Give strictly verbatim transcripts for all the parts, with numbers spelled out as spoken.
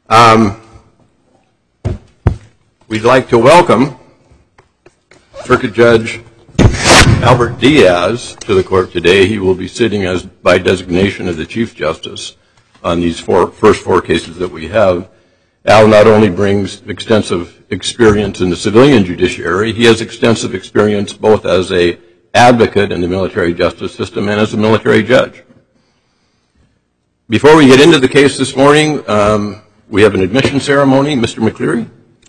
Um, we'd like to welcome Circuit Judge Albert Diaz to the court today. He will be sitting as by designation of the Chief Justice on these four, first four cases that we have. Al not only brings extensive experience in the civilian judiciary, he has extensive experience both as an advocate in the military justice system and as a military judge. Before we get into the case this morning, um, we have an admission ceremony. Mister McCleary.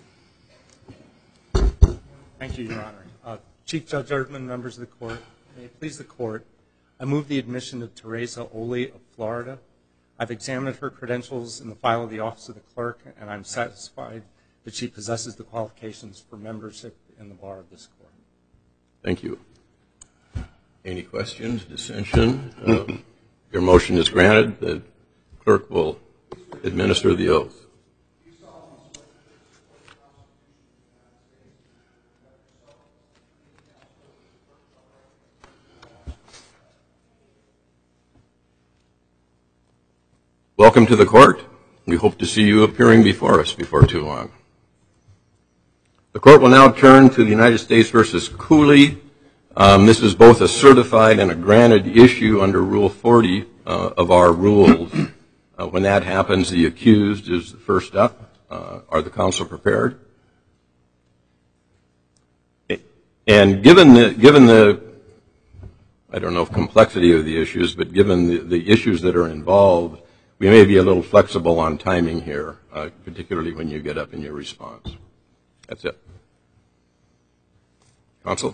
Thank you, Your Honor. Uh, Chief Judge Erdman, members of the court, may it please the court, I move the admission of Teresa Oley of Florida. I've examined her credentials in the file of the Office of the Clerk, and I'm satisfied that she possesses the qualifications for membership in the bar of this court. Thank you. Any questions, dissension? Uh, your motion is granted. The clerk will administer the oath. Welcome to the court. We hope to see you appearing before us before too long. The court will now turn to the United States versus Cooley. Um, this is both a certified and a granted issue under Rule forty uh, of our rules. Uh, when that happens, the accused is the first up. Uh, are the counsel prepared? And given the, given the, I don't know if complexity of the issues, but given the, the issues that are involved, we may be a little flexible on timing here, uh, particularly when you get up in your response. That's it. Counsel?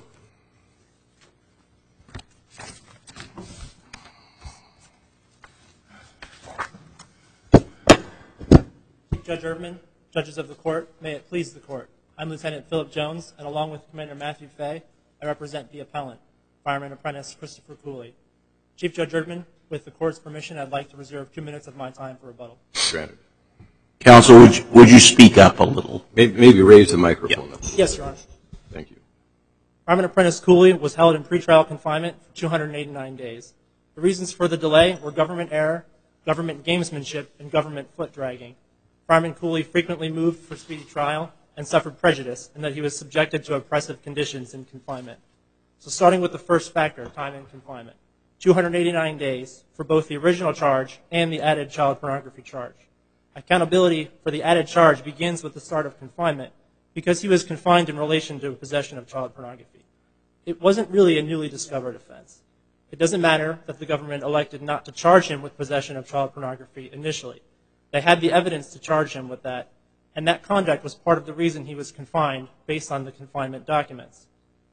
Judge Erdman, judges of the court, may it please the court. I'm Lieutenant Philip Jones, and along with Commander Matthew Fay, I represent the appellant, Fireman Apprentice Christopher Cooley. Chief Judge Erdman, with the court's permission, I'd like to reserve two minutes of my time for rebuttal. Granted. Counsel, would you, would you speak up a little? Maybe, maybe raise the microphone. Yeah. Up. Yes, Your Honor. Thank you. Fireman Apprentice Cooley was held in pretrial confinement for two hundred eighty-nine days. The reasons for the delay were government error, government gamesmanship, and government foot dragging. Fireman Cooley frequently moved for speedy trial and suffered prejudice in that he was subjected to oppressive conditions in confinement. So starting with the first factor, time in confinement, two hundred eighty-nine days for both the original charge and the added child pornography charge. Accountability for the added charge begins with the start of confinement because he was confined in relation to possession of child pornography. It wasn't really a newly discovered offense. It doesn't matter that the government elected not to charge him with possession of child pornography initially. They had the evidence to charge him with that, and that conduct was part of the reason he was confined based on the confinement documents.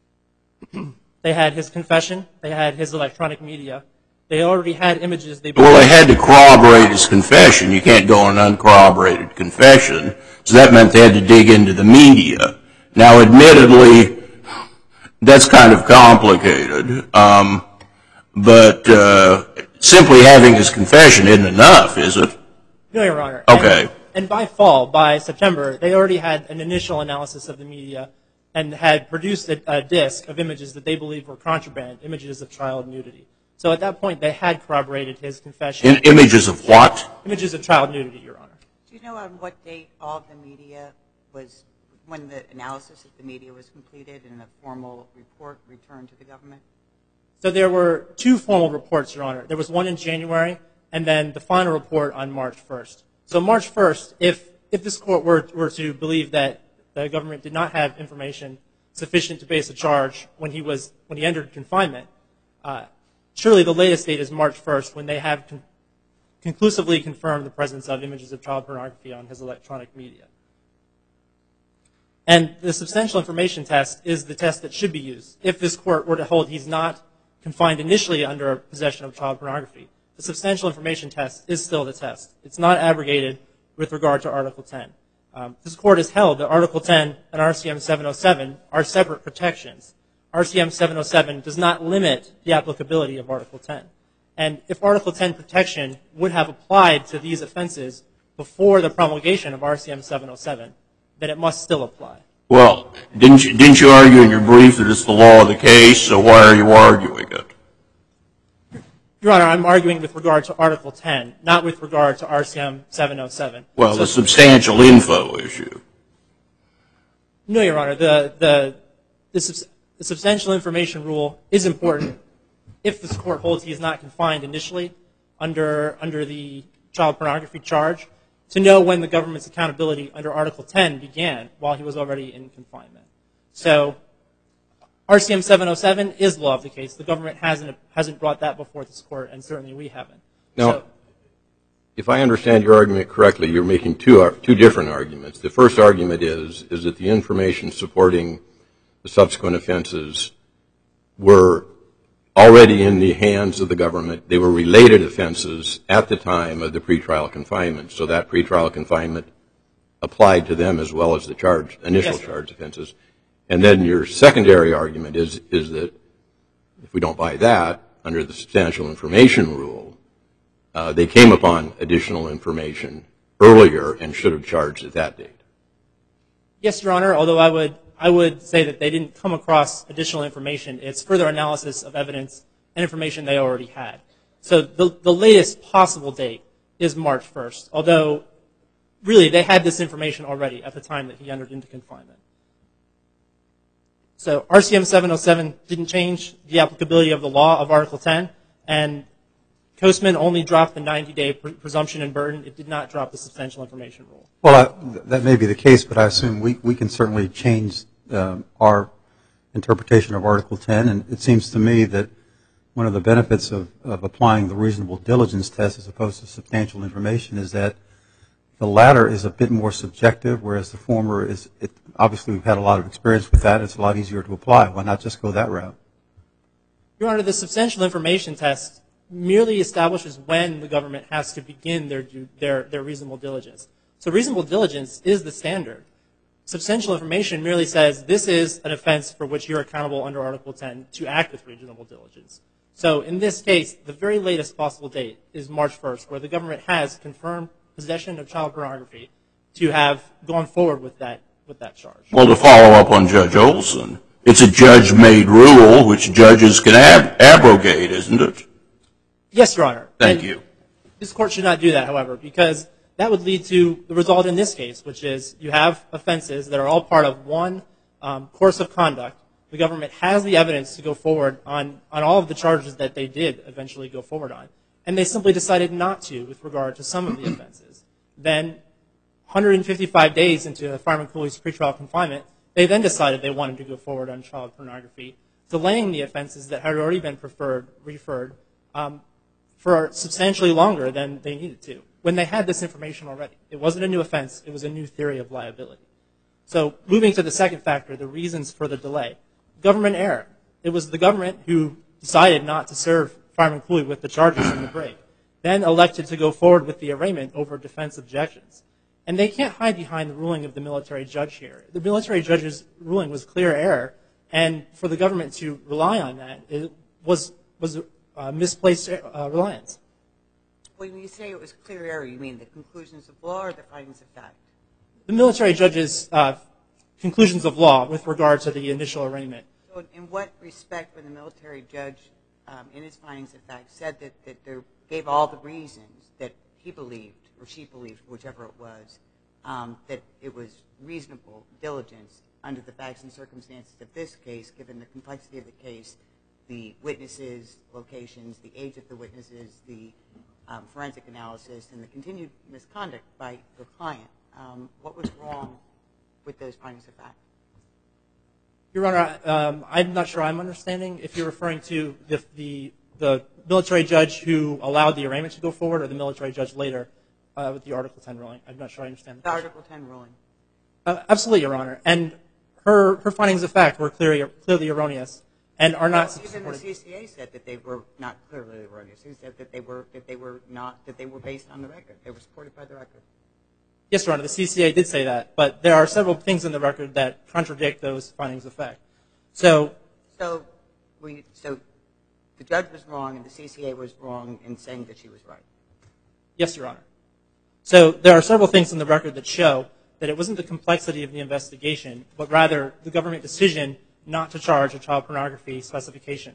They had his confession, they had his electronic media, they already had images they... Well, they had to corroborate his confession. You can't go on an uncorroborated confession, so that meant they had to dig into the media. Now, admittedly, that's kind of complicated, um, but uh, simply having his confession isn't enough, is it? No, Your Honor. Okay. And, and by fall, by September, they already had an initial analysis of the media and had produced a, a disc of images that they believed were contraband, images of child nudity. So at that point, they had corroborated his confession. In images of what? Images of child nudity, Your Honor. Do you know on what date all of the media was, when the analysis of the media was completed and a formal report returned to the government? So there were two formal reports, Your Honor. There was one in January, and then the final report on March first. So March first, if, if this court were, were to believe that the government did not have information sufficient to base a charge when he was, when he entered confinement, uh, surely the latest date is March first when they have con conclusively confirmed the presence of images of child pornography on his electronic media. And the substantial information test is the test that should be used. If this court were to hold he's not confined initially under possession of child pornography, the substantial information test is still the test. It's not abrogated with regard to Article ten. Um, this court has held that Article ten and R C M seven oh seven are separate protections. R C M seven oh seven does not limit the applicability of Article ten. And if Article ten protection would have applied to these offenses before the promulgation of R C M seven oh seven, then it must still apply. Well, didn't you, didn't you argue in your brief that it's the law of the case, so why are you arguing it? Your Honor, I'm arguing with regard to Article ten, not with regard to R C M seven oh seven. Well, So, the substantial info issue. No, Your Honor. The, the, the, subs the substantial information rule is important if this court holds he is not confined initially under, under the child pornography charge to know when the government's accountability under Article ten began while he was already in confinement. So R C M seven oh seven is law of the case. The government hasn't, hasn't brought that before this court, and certainly we haven't. Now, so, if I understand your argument correctly, you're making two, two different arguments. The first argument is, is that the information supporting the subsequent offenses were already in the hands of the government. They were related offenses at the time of the pretrial confinement, so that pretrial confinement applied to them as well as the charge, initial yes, charge offenses. And then your secondary argument is, is that if we don't buy that, under the substantial information rule, uh, they came upon additional information earlier and should have charged at that date. Yes, Your Honor, although I would, I would say that they didn't come across additional information. It's further analysis of evidence and information they already had. So the, the latest possible date is March first, although really they had this information already at the time that he entered into confinement. So R C M seven oh seven didn't change the applicability of the law of Article ten, and Coastman only dropped the ninety-day pre presumption in Burton. It did not drop the substantial information rule. Well, I, that may be the case, but I assume we, we can certainly change um, our interpretation of Article ten, and it seems to me that one of the benefits of, of applying the reasonable diligence test as opposed to substantial information is that the latter is a bit more subjective, whereas the former is, it, obviously we've had a lot of experience with that. It's a lot easier to apply. Why not just go that route? Your Honor, the substantial information test merely establishes when the government has to begin their, their, their reasonable diligence. So reasonable diligence is the standard. Substantial information merely says this is an offense for which you're accountable under Article ten to act with reasonable diligence. So in this case, the very latest possible date is March first, where the government has confirmed possession of child pornography to have gone forward with that, with that charge. Well, to follow up on Judge Olson, it's a judge-made rule which judges can ab abrogate, isn't it? Yes, Your Honor. Thank and you. This court should not do that, however, because that would lead to the result in this case, which is you have offenses that are all part of one um, course of conduct. The government has the evidence to go forward on, on all of the charges that they did eventually go forward on, and they simply decided not to with regard to some of the offenses. Then one hundred fifty-five days into Fireman Cooley's pretrial confinement, they then decided they wanted to go forward on child pornography, delaying the offenses that had already been preferred, referred um, for substantially longer than they needed to, when they had this information already. It wasn't a new offense. It was a new theory of liability. So moving to the second factor, the reasons for the delay. Government error. It was the government who decided not to serve Fireman Cooley with the charges in the break, then elected to go forward with the arraignment over defense objections. And they can't hide behind the ruling of the military judge here. The military judge's ruling was clear error, and for the government to rely on that, it was, was uh, misplaced uh, reliance. When you say it was clear error, you mean the conclusions of law or the findings of fact? The military judge's uh, conclusions of law with regard to the initial arraignment. So in what respect when the military judge, um, in his findings of fact, said that, that there gave all the reasons that he believed, or she believed, whichever it was, um, that it was reasonable diligence under the facts and circumstances of this case, given the complexity of the case, the witnesses, locations, the age of the witnesses, the um, forensic analysis, and the continued misconduct by the client, um, what was wrong with those findings of fact? Your Honor, um, I'm not sure I'm understanding if you're referring to the, the, the military judge who allowed the arraignment to go forward or the military judge later uh, with the Article ten ruling. I'm not sure I understand. The Article ten ruling. Uh, absolutely, Your Honor. And her, her findings of fact were clearly, clearly erroneous and are not well, supported. Even the C C A said that they were not clearly erroneous. He said that they were, that they were not, that they were based on the record. They were supported by the record. Yes, Your Honor, the C C A did say that, but there are several things in the record that contradict those findings of fact. So, so, we, so the judge was wrong and the C C A was wrong in saying that she was right. yes, Your Honor. So there are several things in the record that show that it wasn't the complexity of the investigation, but rather the government decision not to charge a child pornography specification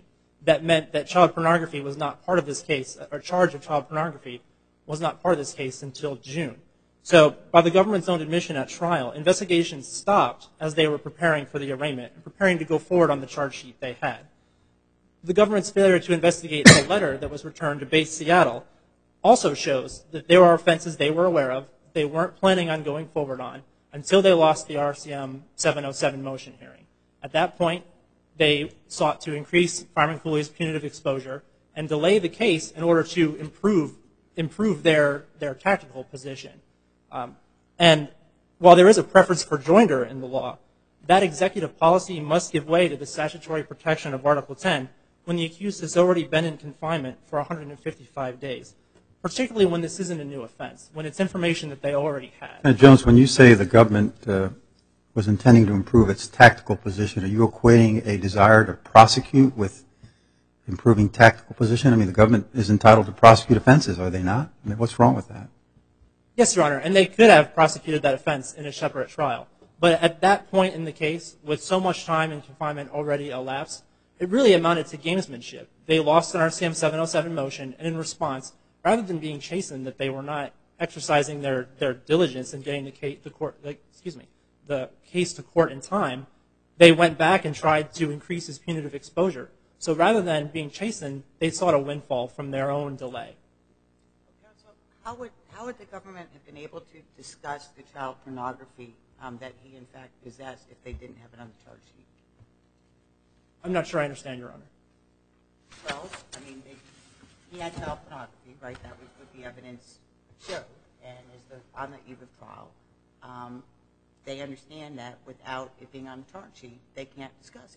that meant that child pornography was not part of this case, or charge of child pornography was not part of this case until June. So by the government's own admission at trial, investigations stopped as they were preparing for the arraignment and preparing to go forward on the charge sheet they had. The government's failure to investigate the letter that was returned to Base Seattle also shows that there are offenses they were aware of, they weren't planning on going forward on, until they lost the R C M seven oh seven motion hearing. At that point, they sought to increase Fireman Cooley's punitive exposure and delay the case in order to improve improve their, their tactical position. Um, and while there is a preference for joinder in the law, that executive policy must give way to the statutory protection of Article ten when the accused has already been in confinement for one hundred fifty-five days, particularly when this isn't a new offense, when it's information that they already had. Now, Jones, when you say the government uh, was intending to improve its tactical position, are you equating a desire to prosecute with improving tactical position? I mean, the government is entitled to prosecute offenses, are they not? I mean, what's wrong with that? Yes, Your Honor, and they could have prosecuted that offense in a separate trial. But at that point in the case, with so much time in confinement already elapsed, it really amounted to gamesmanship. They lost an R C M seven oh seven motion, and in response, rather than being chastened that they were not exercising their, their diligence in getting the case, the court, like, excuse me, the case to court in time, they went back and tried to increase his punitive exposure. So rather than being chastened, they sought a windfall from their own delay. Counsel, how would how would the government have been able to discuss the child pornography um, that he in fact possessed if they didn't have it on the charge sheet? I'm not sure I understand, Your Honor. Well, I mean, they, he had child pornography, right? That was what the evidence showed, and as the, on the eve of trial, um, they understand that without it being on the charge sheet, they can't discuss it.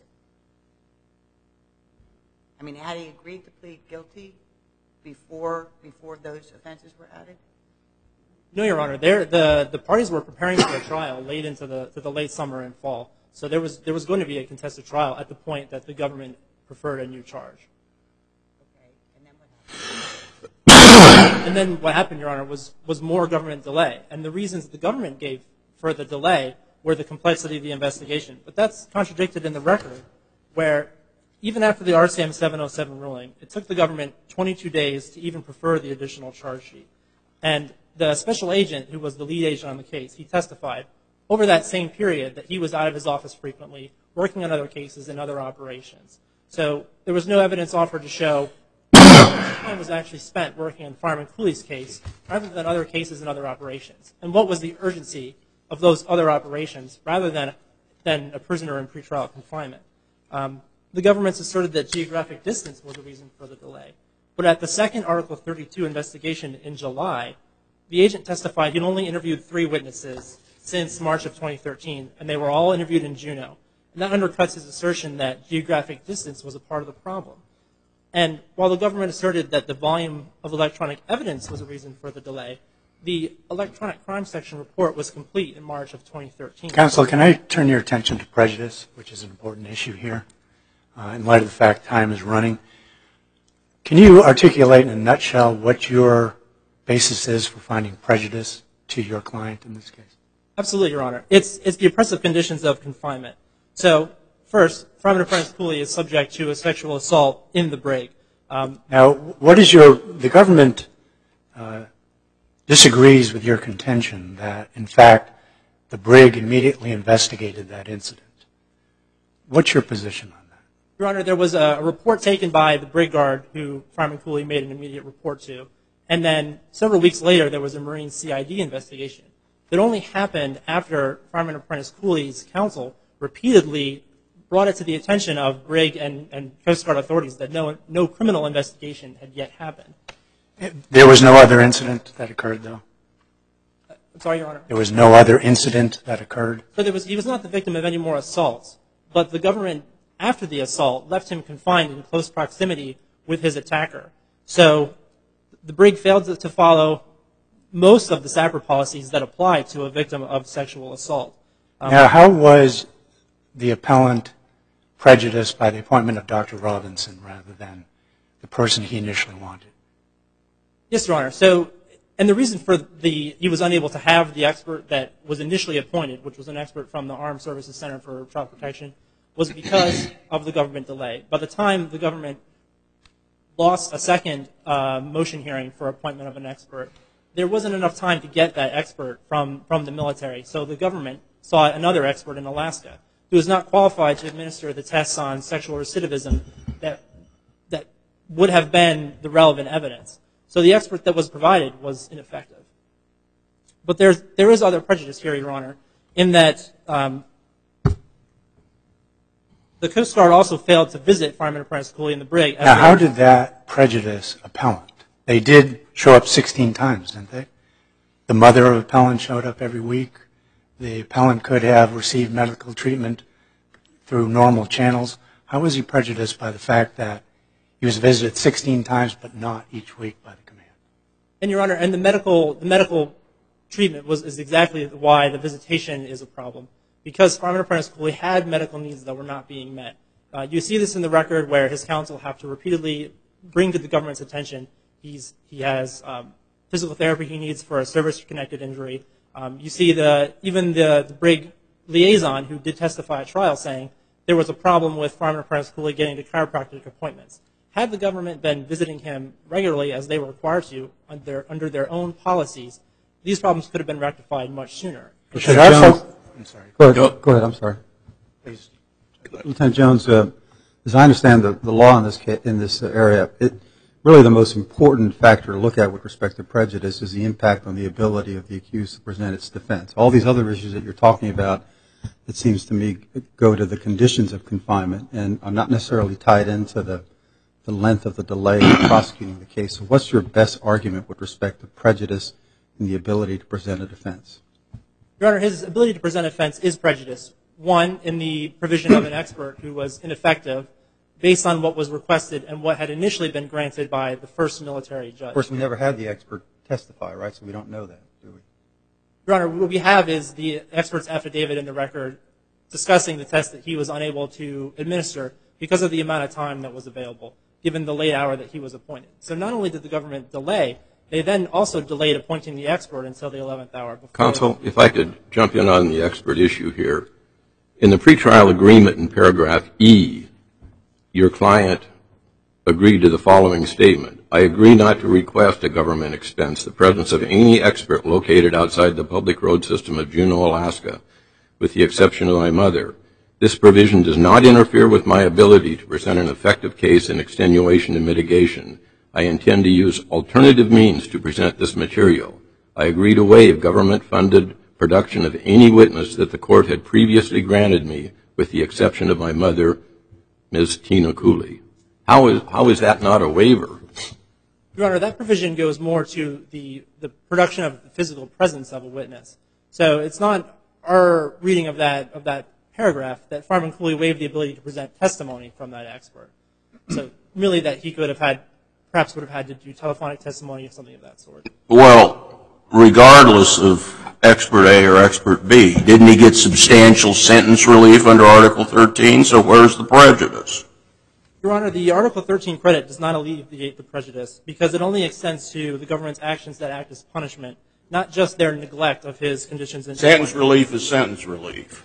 I mean, had he agreed to plead guilty before before those offenses were added? No, Your Honor. There, the the parties were preparing for a trial late into the to the late summer and fall. So there was there was going to be a contested trial at the point that the government preferred a new charge. Okay, and then what happened? And then what happened, Your Honor, was was more government delay. And the reasons the government gave for the delay were the complexity of the investigation. But that's contradicted in the record, where even after the R C M seven oh seven ruling, it took the government twenty-two days to even prefer the additional charge sheet. And the special agent, who was the lead agent on the case, he testified over that same period that he was out of his office frequently, working on other cases and other operations. So there was no evidence offered to show how much time was actually spent working on Fireman Cooley's case rather than other cases and other operations. And what was the urgency of those other operations rather than, than a prisoner in pretrial confinement? Um, the government's asserted that geographic distance was the reason for the delay. But at the second Article thirty-two investigation in July, the agent testified he'd only interviewed three witnesses since March of twenty thirteen, and they were all interviewed in Juneau. And that undercuts his assertion that geographic distance was a part of the problem. And while the government asserted that the volume of electronic evidence was a reason for the delay, the electronic crime section report was complete in March of twenty thirteen. Counsel, can I turn your attention to prejudice, which is an important issue here, uh, in light of the fact time is running? Can you articulate in a nutshell what your basis is for finding prejudice to your client in this case? Absolutely, Your Honor. It's, it's the oppressive conditions of confinement. So, first, Fireman Apprentice Cooley is subject to a sexual assault in the brig. Um, now, what is your, the government uh, disagrees with your contention that, in fact, the brig immediately investigated that incident. What's your position on that? Your Honor, there was a, a report taken by the brig guard who Fireman Cooley made an immediate report to. And then several weeks later, there was a Marine C I D investigation that only happened after Fireman Apprentice Cooley's counsel repeatedly brought it to the attention of brig and, and Coast Guard authorities that no, no criminal investigation had yet happened. There was no other incident that occurred, though? I'm sorry, Your Honor. There was no other incident that occurred? So there was, he was not the victim of any more assaults, but the government, after the assault, left him confined in close proximity with his attacker. So the brig failed to, to follow most of the S A P R policies that apply to a victim of sexual assault. Um, now, how was the appellant prejudiced by the appointment of Doctor Robinson rather than the person he initially wanted? Yes, Your Honor. So, and the reason for the, he was unable to have the expert that was initially appointed, which was an expert from the Armed Services Center for Child Protection, was because of the government delay. By the time the government lost a second uh, motion hearing for appointment of an expert. There wasn't enough time to get that expert from, from the military, so the government sought another expert in Alaska who is not qualified to administer the tests on sexual recidivism that, that would have been the relevant evidence. So the expert that was provided was ineffective. But there's, there is other prejudice here, Your Honor, in that um, the Coast Guard also failed to visit Fireman Apprentice Cooley in the brig. Now, how did that prejudice appellant? They did show up sixteen times, didn't they? The mother of appellant showed up every week. The appellant could have received medical treatment through normal channels. How was he prejudiced by the fact that he was visited sixteen times but not each week by the command? And, Your Honor, and the medical, the medical treatment was, is exactly why the visitation is a problem. Because Fireman Apprentice Cooley had medical needs that were not being met. Uh, you see this in the record where his counsel have to repeatedly bring to the government's attention he's, he has um, physical therapy he needs for a service-connected injury. Um, you see the, even the, the brig liaison who did testify at trial saying there was a problem with Fireman Apprentice Cooley getting to chiropractic appointments. Had the government been visiting him regularly as they were required to under, under their own policies, these problems could have been rectified much sooner. Should our Jones, folk- I'm sorry. Go ahead, go ahead, I'm sorry. Please. Lieutenant Jones, uh, as I understand the, the law in this, ca- in this area, it, really the most important factor to look at with respect to prejudice is the impact on the ability of the accused to present its defense. All these other issues that you're talking about, it seems to me, go to the conditions of confinement and are not necessarily tied into the, the length of the delay in prosecuting the case. So what's your best argument with respect to prejudice and the ability to present a defense? Your Honor, his ability to present a defense is prejudice. One, in the provision of an expert who was ineffective based on what was requested and what had initially been granted by the first military judge. Of course, we never had the expert testify, right? So we don't know that, do we? Your Honor, what we have is the expert's affidavit in the record discussing the test that he was unable to administer because of the amount of time that was available, given the late hour that he was appointed. So not only did the government delay, they then also delayed appointing the expert until the eleventh hour. Before Counsel, if I could jump in on the expert issue here. In the pretrial agreement in paragraph E, your client agreed to the following statement. I agree not to request at government expense the presence of any expert located outside the public road system of Juneau, Alaska, with the exception of my mother. This provision does not interfere with my ability to present an effective case in extenuation and mitigation. I intend to use alternative means to present this material. I agree to waive government-funded production of any witness that the court had previously granted me, with the exception of my mother, Miz Tina Cooley. How is, how is that not a waiver? Your Honor, that provision goes more to the, the production of the physical presence of a witness. So it's not our reading of that, of that paragraph that Fireman Cooley waived the ability to present testimony from that expert. So really that he could have had, perhaps would have had to do telephonic testimony or something of that sort. Well, regardless of expert A or expert B, didn't he get substantial sentence relief under Article thirteen? So where's the prejudice? Your Honor, the Article thirteen credit does not alleviate the prejudice because it only extends to the government's actions that act as punishment, not just their neglect of his conditions. And sentence relief is sentence relief.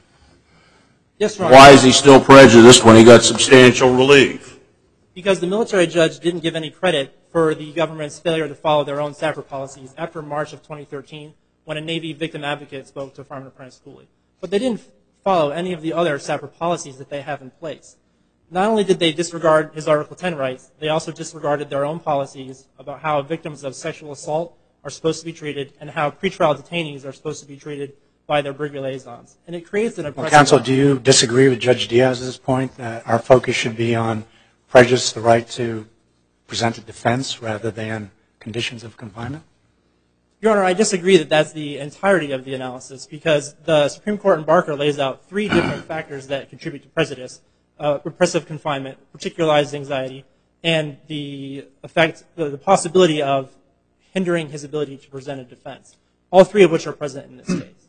Yes, Your Honor. Why is he still prejudiced when he got substantial relief? Because the military judge didn't give any credit for the government's failure to follow their own SAPR policies after March of twenty thirteen, when a Navy victim advocate spoke to Fireman Apprentice Cooley. But they didn't follow any of the other SAPR policies that they have in place. Not only did they disregard his Article ten rights, they also disregarded their own policies about how victims of sexual assault are supposed to be treated and how pretrial detainees are supposed to be treated by their brig liaisons. And it creates an oppressive... Well, counsel, do you disagree with Judge Diaz's point that our focus should be on prejudice, the right to present a defense, rather than conditions of confinement? Your Honor, I disagree that that's the entirety of the analysis because the Supreme Court in Barker lays out three different factors that contribute to prejudice: uh, repressive confinement, particularized anxiety, and the effect, the, the possibility of hindering his ability to present a defense, all three of which are present in this case.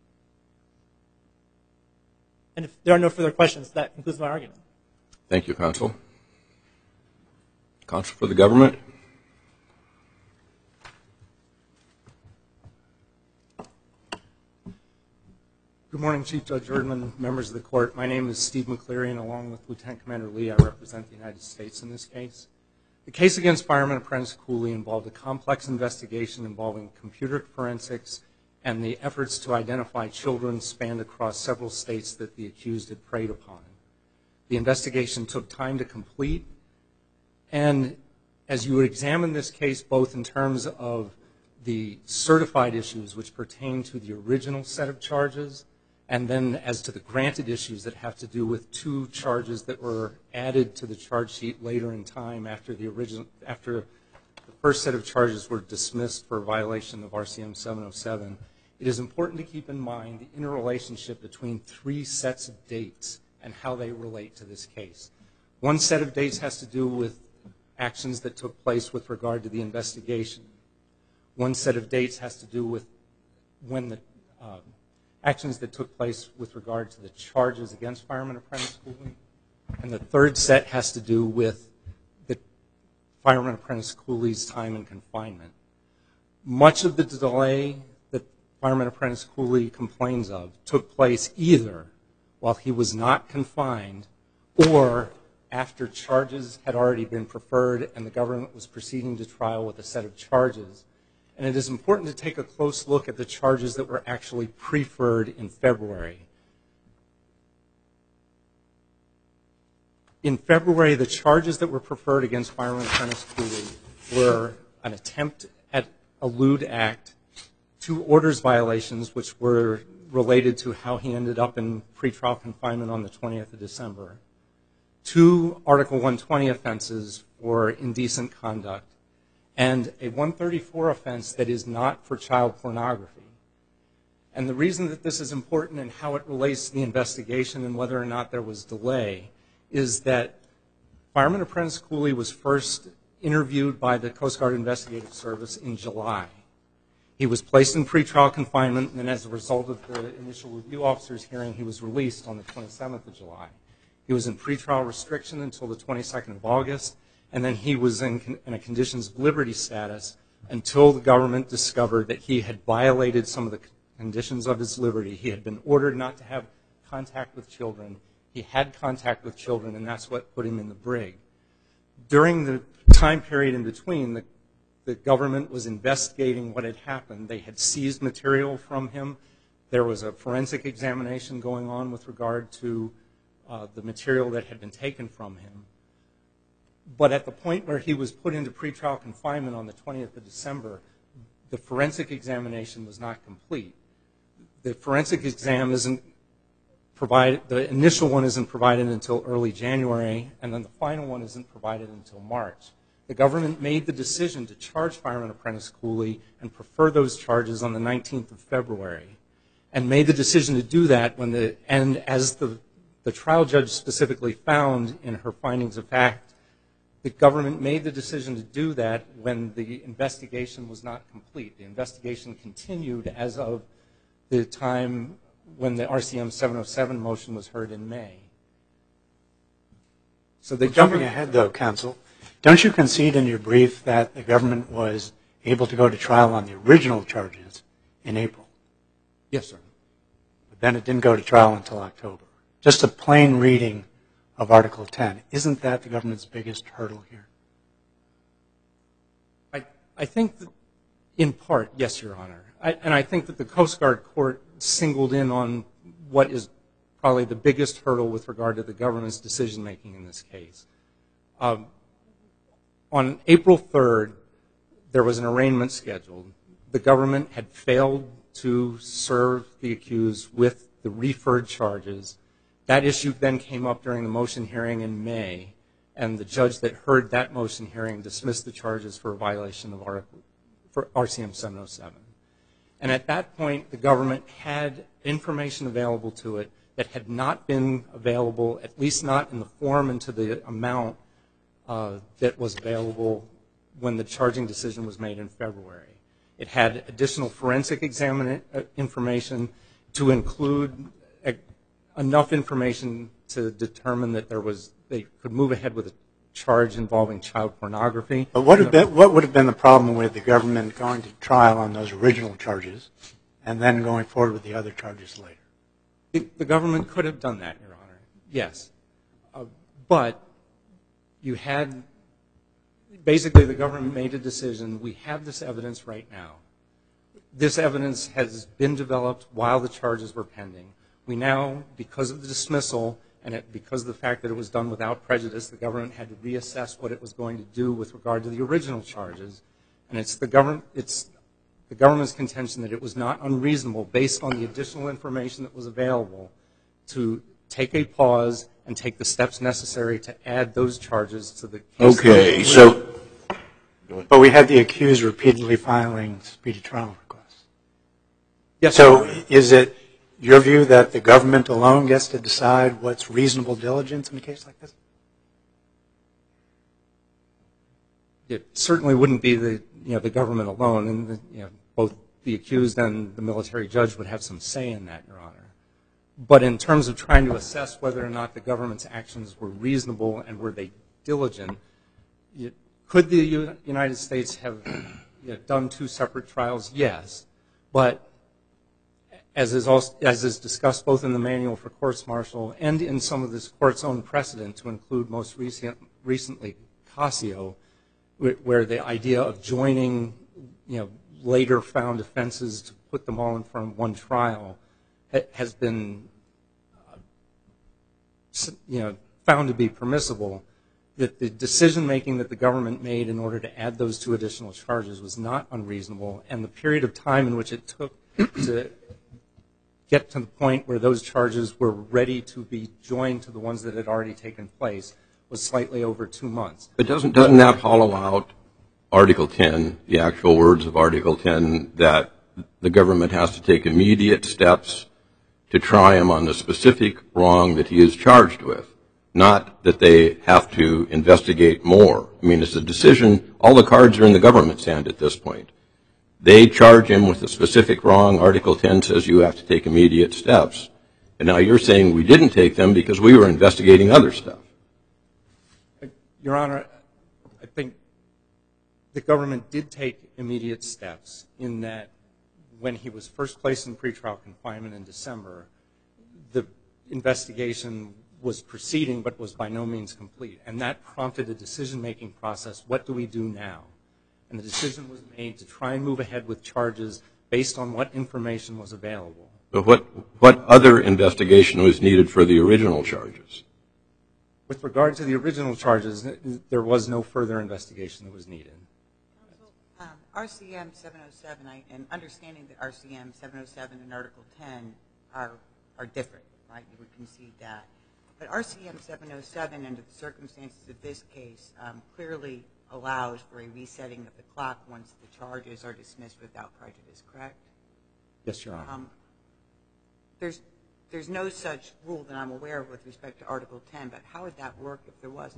And if there are no further questions, that concludes my argument. Thank you, Counsel. Counsel for the government. Good morning, Chief Judge Erdman, members of the court. My name is Steve McCleary, and along with Lieutenant Commander Lee, I represent the United States in this case. The case against Fireman Apprentice Cooley involved a complex investigation involving computer forensics and the efforts to identify children spanned across several states that the accused had preyed upon. The investigation took time to complete, and as you would examine this case both in terms of the certified issues which pertain to the original set of charges, and then as to the granted issues that have to do with two charges that were added to the charge sheet later in time after the original, after the first set of charges were dismissed for violation of R C M seven oh seven, it is important to keep in mind the interrelationship between three sets of dates and how they relate to this case. One set of dates has to do with actions that took place with regard to the investigation. One set of dates has to do with when the uh, actions that took place with regard to the charges against Fireman Apprentice Cooley. And the third set has to do with the Fireman Apprentice Cooley's time in confinement. Much of the delay that Fireman Apprentice Cooley complains of took place either while he was not confined or after charges had already been preferred and the government was proceeding to trial with a set of charges. And it is important to take a close look at the charges that were actually preferred in February. In February, the charges that were preferred against Fireman Apprentice Cooley were an attempt at a lewd act, two orders violations which were related to how he ended up in pretrial confinement on the twentieth of December, two Article one twenty offenses for indecent conduct, and a one thirty-four offense that is not for child pornography. And the reason that this is important and how it relates to the investigation and whether or not there was delay is that Fireman Apprentice Cooley was first interviewed by the Coast Guard Investigative Service in July. He was placed in pretrial confinement, and as a result of the initial review officer's hearing, he was released on the twenty-seventh of July. He was in pretrial restriction until the twenty-second of August, and then he was in, in a conditions of liberty status until the government discovered that he had violated some of the conditions of his liberty. He had been ordered not to have contact with children. He had contact with children, and that's what put him in the brig. During the time period in between, the, the government was investigating what had happened. They had seized material from him. There was a forensic examination going on with regard to uh, the material that had been taken from him. But at the point where he was put into pretrial confinement on the twentieth of December, the forensic examination was not complete. The forensic exam isn't provided, the initial one isn't provided until early January, and then the final one isn't provided until March. The government made the decision to charge Fireman Apprentice Cooley and prefer those charges on the nineteenth of February, and made the decision to do that when the, and as the, the trial judge specifically found in her findings of fact, the government made the decision to do that when the investigation was not complete. The investigation continued as of the time when the R C M seven oh seven motion was heard in May. So the Jumping ahead, though, counsel, don't you concede in your brief that the government was able to go to trial on the original charges in April? Yes, sir. But then it didn't go to trial until October. Just a plain reading of Article ten. Isn't that the government's biggest hurdle here? I, I think that in part, yes, Your Honor. I, and I think that the Coast Guard Court singled in on what is probably the biggest hurdle with regard to the government's decision-making in this case. Um, on April third, there was an arraignment scheduled. The government had failed to serve the accused with the referred charges. That issue then came up during the motion hearing in May, and the judge that heard that motion hearing dismissed the charges for a violation of Article, for R C M seven oh seven. And at that point, the government had information available to it that had not been available, at least not in the form and to the amount uh, that was available when the charging decision was made in February. It had additional forensic examine uh, information to include a, enough information to determine that there was, they could move ahead with a charge involving child pornography. But what, have been, what would have been the problem with the government going to trial on those original charges and then going forward with the other charges later? The, the government could have done that, Your Honor, yes. Uh, but you had, basically the government made a decision. We have this evidence right now. This evidence has been developed while the charges were pending. We now, because of the dismissal and it, because of the fact that it was done without prejudice, the government had to reassess what it was going to do with regard to the original charges. And it's the government, it's the government's contention that it was not unreasonable, based on the additional information that was available, to take a pause and take the steps necessary to add those charges to the case. Okay, so. But we had the accused repeatedly filing speedy trial requests. Yes, So Your Honor. is it your view that the government alone gets to decide what's reasonable diligence in a case like this? It certainly wouldn't be the, you know, the government alone, and the, you know, both the accused and the military judge would have some say in that, Your Honor. But in terms of trying to assess whether or not the government's actions were reasonable and were they diligent, you, could the U- United States have you know, done two separate trials? Yes. But as is, also, as is discussed both in the manual for courts martial and in some of this court's own precedent, to include most recent, recently Casio, where the idea of joining, you know, later found offenses to put them all in front of one trial has been, you know, found to be permissible, that the decision-making that the government made in order to add those two additional charges was not unreasonable, and the period of time in which it took to get to the point where those charges were ready to be joined to the ones that had already taken place was slightly over two months. But doesn't, doesn't that hollow out Article ten, the actual words of Article ten, that the government has to take immediate steps to try him on the specific wrong that he is charged with, not that they have to investigate more? I mean, it's a decision. All the cards are in the government's hand at this point. They charge him with a specific wrong. Article ten says you have to take immediate steps. And now you're saying we didn't take them because we were investigating other stuff. Your Honor, I think the government did take immediate steps in that when he was first placed in pretrial confinement in December, the investigation was proceeding but was by no means complete. And that prompted a decision-making process. What do we do now? And the decision was made to try and move ahead with charges based on what information was available. But what, what other investigation was needed for the original charges? With regard to the original charges, there was no further investigation that was needed. Um, R C M seven oh seven, I, and understanding that R C M seven oh seven and Article ten are, are different, right? You would concede that. But R C M seven oh seven, under the circumstances of this case, um, clearly allows for a resetting of the clock once the charges are dismissed without prejudice, correct? Yes, Your Honor. Um, there's, there's no such rule that I'm aware of with respect to Article ten, but how would that work if there wasn't?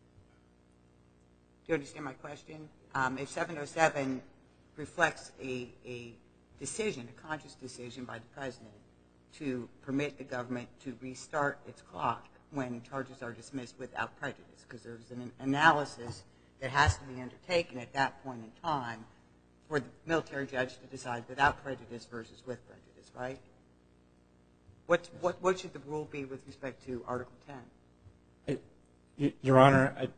Do you understand my question? Um, if seven oh seven reflects a, a decision, a conscious decision by the President to permit the government to restart its clock when charges are dismissed without prejudice, because there's an analysis that has to be undertaken at that point in time for the military judge to decide without prejudice versus with prejudice, right? What, what, what should the rule be with respect to Article ten? I, Your Honor, I,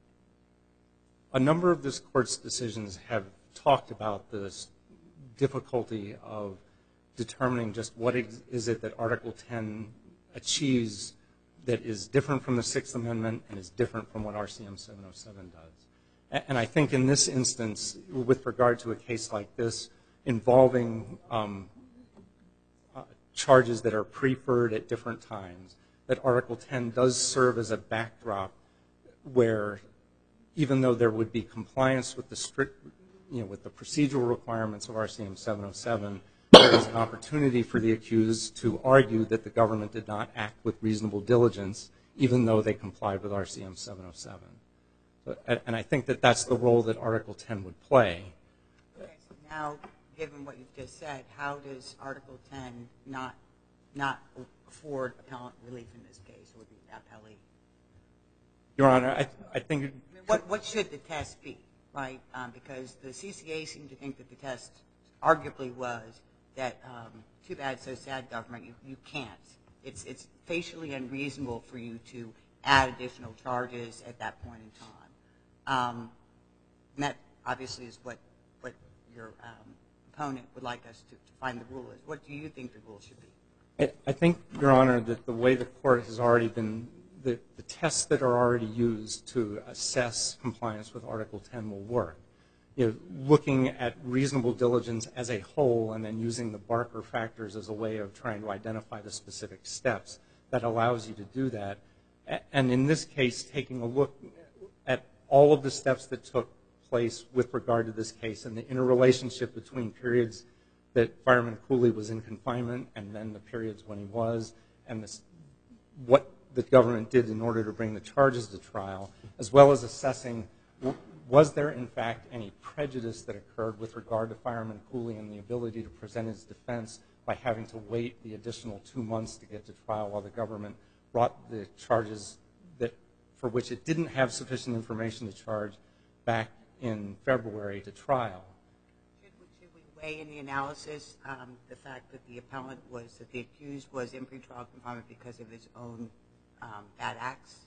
a number of this Court's decisions have talked about this difficulty of determining just what is it that Article ten achieves that is different from the Sixth Amendment and is different from what R C M seven oh seven does. And I think in this instance, with regard to a case like this involving um, uh, charges that are preferred at different times, that Article ten does serve as a backdrop where, even though there would be compliance with the strict, you know, with the procedural requirements of R C M seven oh seven, there is an opportunity for the accused to argue that the government did not act with reasonable diligence, even though they complied with R C M seven oh seven. And I think that that's the role that Article ten would play. Okay, so now, given what you've just said, how does Article ten not not afford appellant relief in this case, or the appellee? Your Honor, I, I think... I mean, what, what should the test be, right? Um, because the C C A seemed to think that the test arguably was that, um, too bad, so sad, government, you, you can't. It's, it's facially unreasonable for you to add additional charges at that point in time. Um, And that obviously is what, what your um, opponent would like us to, to find the rule is. What do you think the rule should be? I, I think, Your Honor, that the way the court has already been, the, the tests that are already used to assess compliance with Article ten will work. You know, looking at reasonable diligence as a whole and then using the Barker factors as a way of trying to identify the specific steps that allows you to do that. And in this case, taking a look at all of the steps that took place with regard to this case and the interrelationship between periods that Fireman Cooley was in confinement and then the periods when he was, and this, what the government did in order to bring the charges to trial, as well as assessing was there in fact any prejudice that occurred with regard to Fireman Cooley and the ability to present his defense by having to wait the additional two months to get to trial while the government brought the charges that for which it didn't have sufficient information to charge back in February to trial. Should we, should we weigh in the analysis um, the fact that the appellant was, that the accused was in pretrial confinement because of his own um, bad acts?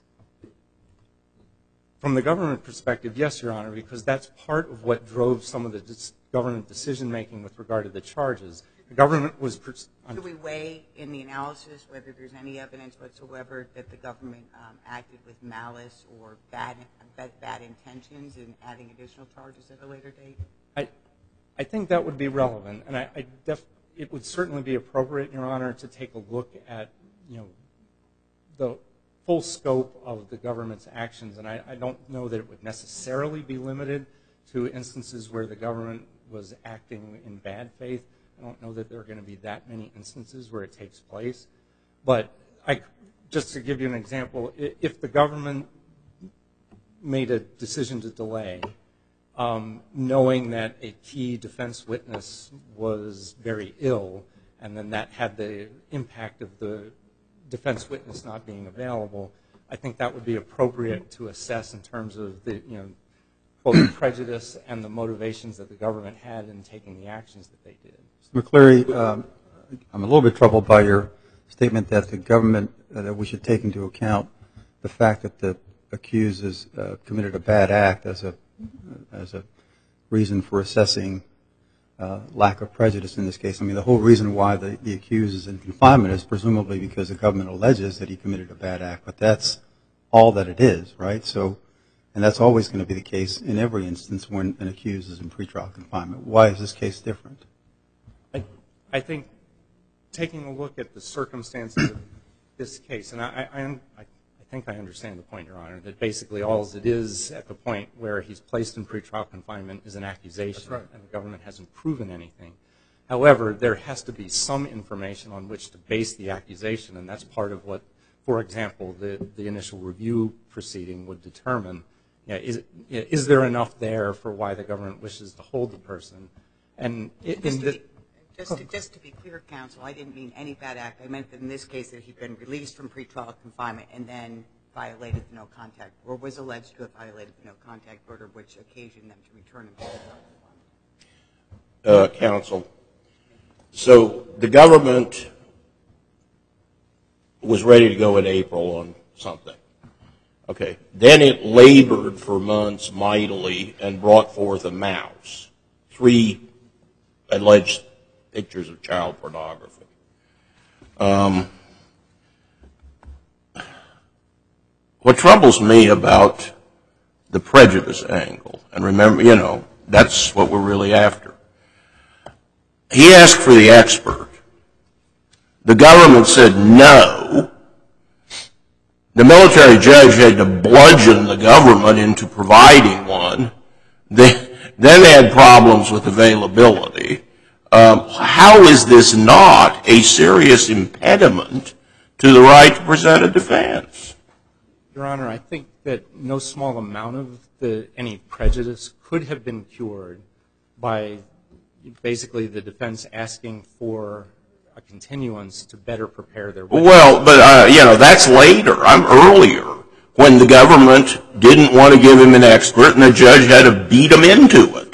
From the government perspective, yes, Your Honor, because that's part of what drove some of the dis- government decision-making with regard to the charges. The government was... Pers- Should we weigh in the analysis whether there's any evidence whatsoever that the government um, acted with malice or bad, bad, bad intentions in adding additional charges at a later date? I, I think that would be relevant, and I, I def- it would certainly be appropriate, Your Honor, to take a look at, you know, the full scope of the government's actions, and I, I don't know that it would necessarily be limited to instances where the government was acting in bad faith. I don't know that there are going to be that many instances where it takes place. But I, just to give you an example, if the government made a decision to delay, um, knowing that a key defense witness was very ill, and then that had the impact of the defense witness not being available, I think that would be appropriate to assess in terms of the, you know, both the prejudice and the motivations that the government had in taking the actions that they did. Mister McCleary, um, I'm a little bit troubled by your statement that the government, uh, that we should take into account the fact that the accused has uh, committed a bad act as a as a reason for assessing uh, lack of prejudice in this case. I mean, the whole reason why the, the accused is in confinement is presumably because the government alleges that he committed a bad act, but that's all that it is, right? So, and that's always going to be the case in every instance when an accused is in pretrial confinement. Why is this case different? I, I think taking a look at the circumstances of this case, and I, I, I I think I understand the point, Your Honor, that basically all it is at the point where he's placed in pretrial confinement is an accusation. That's right. And the government hasn't proven anything. However, there has to be some information on which to base the accusation, and that's part of what, for example, the, the initial review proceeding would determine. You know, is, is there enough there for why the government wishes to hold the person? And in just, the, to be, just, to, just to be clear, counsel, I didn't mean any bad act. I meant that in this case that he'd been released from pretrial confinement and then violated the no contact, or was alleged to have violated the no contact order, which occasioned them to return him to pretrial confinement. Uh, counsel, so the government was ready to go in April on something. Okay. Then it labored for months mightily and brought forth a mouse, three alleged pictures of child pornography. Um, what troubles me about the prejudice angle, and remember, you know, that's what we're really after. He asked for the expert. The government said no. The military judge had to bludgeon the government into providing one. They, then they had problems with availability. Um, how is this not a serious impediment to the right to present a defense? Your Honor, I think that no small amount of the, any prejudice could have been cured by basically the defense asking for a continuance to better prepare their witness. Well, but, uh, you know, that's later. I'm earlier, when the government didn't want to give him an expert and the judge had to beat him into it.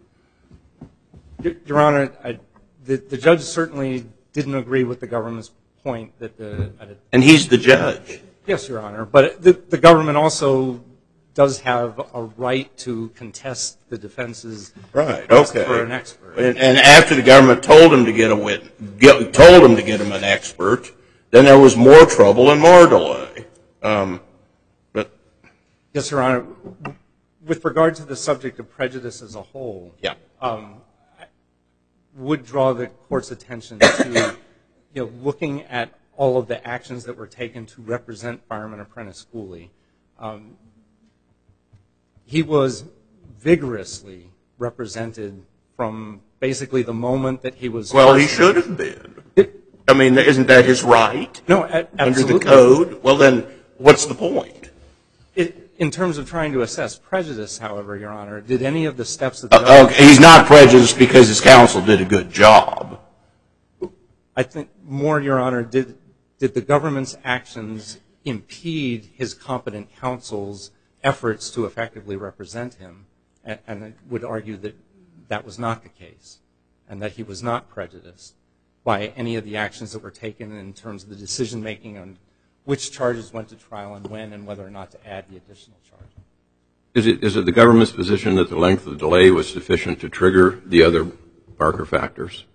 Your Honor, I, the, the judge certainly didn't agree with the government's point that the... And he's the judge. Yes, Your Honor. But the, the government also does have a right to contest the defense's Right, request okay. for an expert. And, and after the government told him to get a wit, get, told him to get him an expert, then there was more trouble and more delay. Um, but Yes, Your Honor. With regard to the subject of prejudice as a whole, yeah, um, I would draw the court's attention to, you know, looking at all of the actions that were taken to represent Fireman Apprentice Cooley. Um, he was vigorously represented from basically the moment that he was. well, he should have been. I mean, isn't that his right? No, a- Under absolutely. the code? Well, then, what's the point? It, in terms of trying to assess prejudice, however, Your Honor, did any of the steps that Uh, the government, okay, he's not prejudiced because his counsel did a good job. I think more, Your Honor, did did the government's actions impede his competent counsel's efforts to effectively represent him? And, and I would argue that that was not the case, and that he was not prejudiced by any of the actions that were taken in terms of the decision making on which charges went to trial and when, and whether or not to add the additional charge. Is it, is it the government's position that the length of the delay was sufficient to trigger the other Barker factors?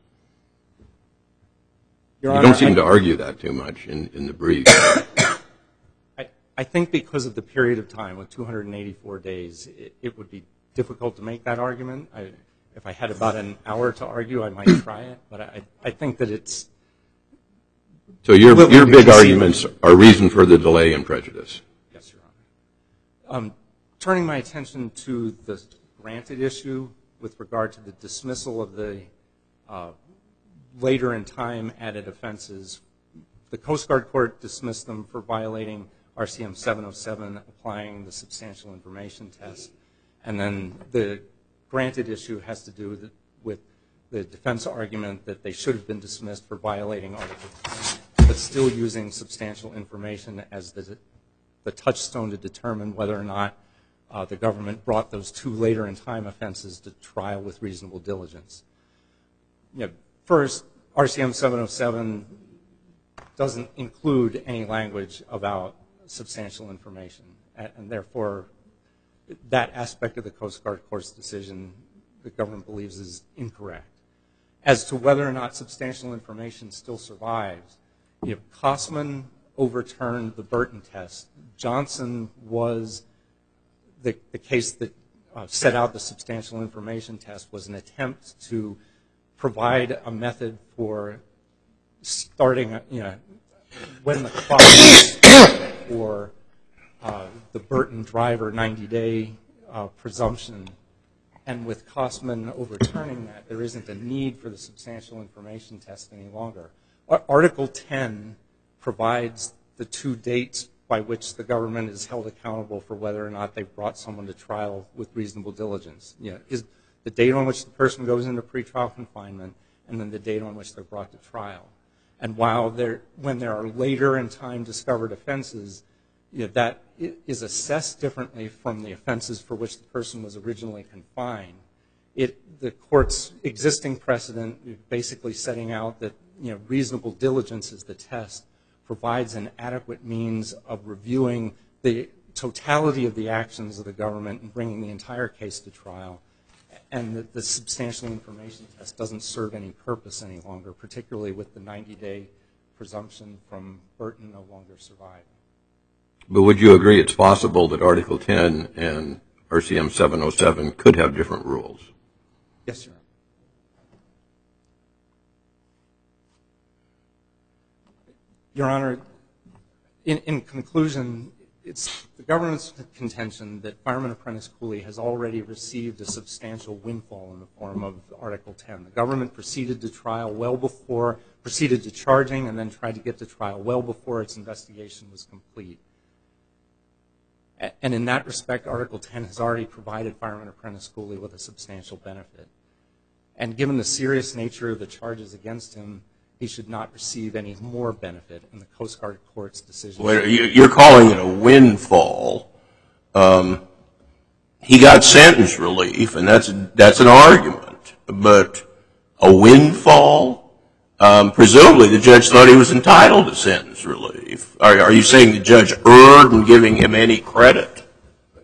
Your You Honor, don't seem I- to argue that too much in, in the brief. I, I think because of the period of time, with two hundred eighty-four days, it, it would be difficult to make that argument. I, if I had about an hour to argue, I might try it, but I, I think that it's... So your, Willing your to big concede. arguments are reason for the delay and prejudice. Yes, Your Honor. Um, turning my attention to the granted issue with regard to the dismissal of the uh, later in time added offenses, the Coast Guard Court dismissed them for violating R C M seven oh seven, applying the substantial information test. And then the granted issue has to do with, with the defense argument that they should have been dismissed for violating Article ten, but still using substantial information as the, the touchstone to determine whether or not uh, the government brought those two later in time offenses to trial with reasonable diligence. You know, first, R C M seven oh seven doesn't include any language about substantial information, and, and therefore that aspect of the Coast Guard Court's decision the government believes is incorrect. As to whether or not substantial information still survives, you know, Kosman overturned the Burton test. Johnson was the, the case that uh, set out the substantial information test, was an attempt to provide a method for starting, you know, when the clock for uh, the Burton driver ninety-day uh, presumption. And with Kosman overturning that, there isn't a need for the substantial information test any longer. Article ten provides the two dates by which the government is held accountable for whether or not they brought someone to trial with reasonable diligence. You know, is the date on which the person goes into pretrial confinement, and then the date on which they're brought to trial. And while there, when there are later in time discovered offenses, you know, that is assessed differently from the offenses for which the person was originally confined. It, the court's existing precedent, basically setting out that, you know, reasonable diligence is the test, provides an adequate means of reviewing the totality of the actions of the government and bringing the entire case to trial, and that the substantial information test doesn't serve any purpose any longer, particularly with the ninety-day presumption from Burton no longer surviving. But would you agree it's possible that Article ten and R C M seven oh seven could have different rules? Yes, Your Honor. Your Honor, in, in conclusion, it's the government's contention that Fireman Apprentice Cooley has already received a substantial windfall in the form of Article ten. The government proceeded to trial well before, proceeded to charging and then tried to get to trial well before its investigation was complete. And in that respect, Article ten has already provided Fireman Apprentice Cooley with a substantial benefit. And given the serious nature of the charges against him, he should not receive any more benefit in the Coast Guard Court's decision. Well, you're calling it a windfall. Um, he got sentence relief, and that's that's an argument. But a windfall? Um, presumably, the judge thought he was entitled to sentence relief. Are, are you saying the judge erred in giving him any credit?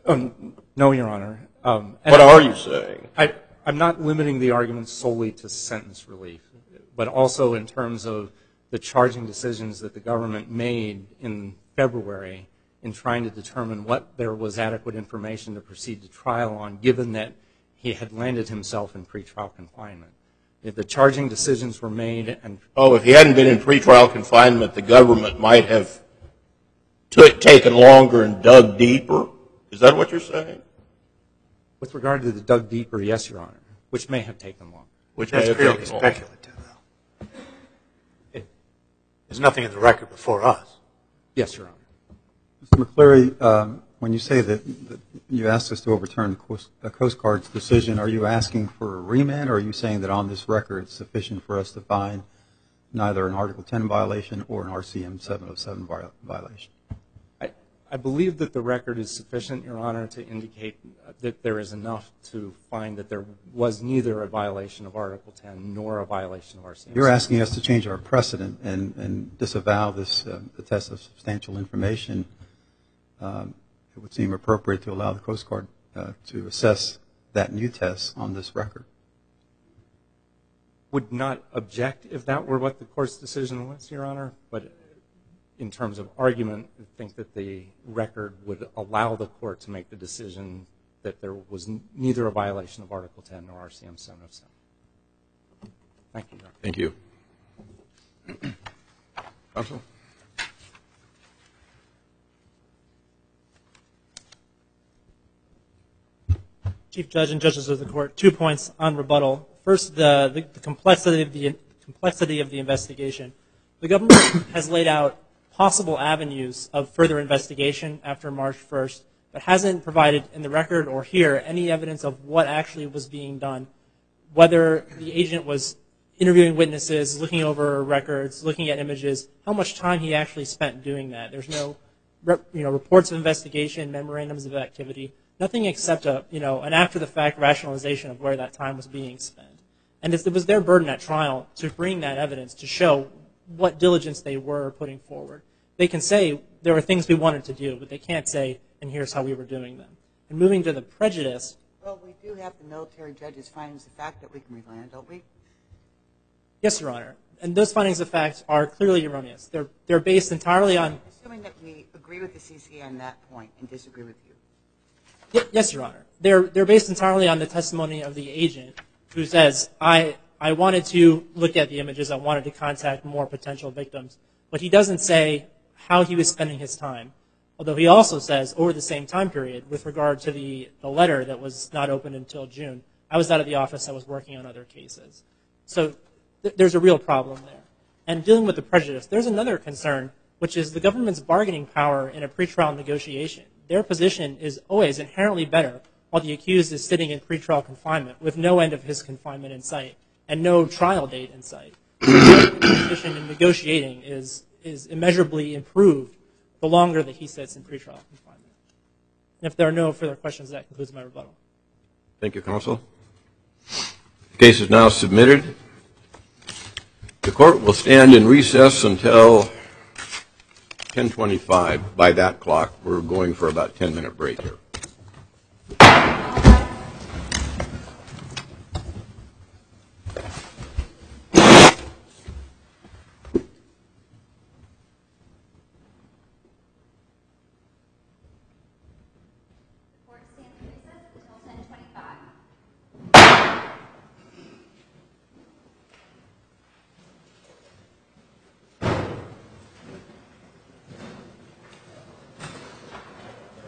Um, no, Your Honor. Um, and What are you saying? I, I'm not limiting the argument solely to sentence relief, but also in terms of the charging decisions that the government made in February in trying to determine what there was adequate information to proceed to trial on, given that he had landed himself in pretrial confinement. If the charging decisions were made and... Oh, if he hadn't been in pretrial confinement, the government might have t- taken longer and dug deeper? Is that what you're saying? With regard to the dug deeper, yes, Your Honor, which may have taken longer. Which may That's have purely taken longer. speculative, though. It, there's nothing in the record before us. Yes, Your Honor. Mister McCleary, um, when you say that, that you asked us to overturn the Coast, the Coast Guard's decision, are you asking for a remand, or are you saying that on this record it's sufficient for us to find neither an Article ten violation or an R C M seven oh seven violation? I, I believe that the record is sufficient, Your Honor, to indicate that there is enough to find that there was neither a violation of Article ten nor a violation of R C M. You're asking us to change our precedent and, and disavow this uh, the test of substantial information. Um, it would seem appropriate to allow the Coast Guard uh, to assess that new test on this record. Would not object if that were what the court's decision was, Your Honor, but in terms of argument, I think that the record would allow the court to make the decision that there was neither a violation of Article ten nor R C M seven oh seven. Thank you, Your Honor. Thank you. Counsel? Chief Judge and Judges of the Court, two points on rebuttal. First, the, the, the complexity of the complexity of the investigation. The government has laid out possible avenues of further investigation after March first, but hasn't provided in the record or here any evidence of what actually was being done, whether the agent was interviewing witnesses, looking over records, looking at images, how much time he actually spent doing that. There's no you know, reports of investigation, memorandums of activity, nothing except a, you know, an after-the-fact rationalization of where that time was being spent. And it was their burden at trial to bring that evidence to show what diligence they were putting forward. They can say there were things we wanted to do, but they can't say, and here's how we were doing them. And moving to the prejudice. Well, we do have the military judge's findings of fact that we can rely on, don't we? Yes, Your Honor. And those findings of fact are clearly erroneous. They're, they're based entirely on... Assuming that we agree with the C C A on that point and disagree with you. Yes, Your Honor. They're, they're based entirely on the testimony of the agent who says, I, I wanted to look at the images, I wanted to contact more potential victims, but he doesn't say how he was spending his time. Although he also says, over the same time period, with regard to the, the letter that was not opened until June, I was out of the office, I was working on other cases. So th- there's a real problem there. And dealing with the prejudice, there's another concern, which is the government's bargaining power in a pretrial negotiation. Their position is always inherently better while the accused is sitting in pretrial confinement with no end of his confinement in sight and no trial date in sight. Their position in negotiating is, is immeasurably improved the longer that he sits in pretrial confinement. And if there are no further questions, that concludes my rebuttal. Thank you, Counsel. The case is now submitted. The court will stand in recess until ten twenty-five. By that clock, we're going for about a ten-minute break here.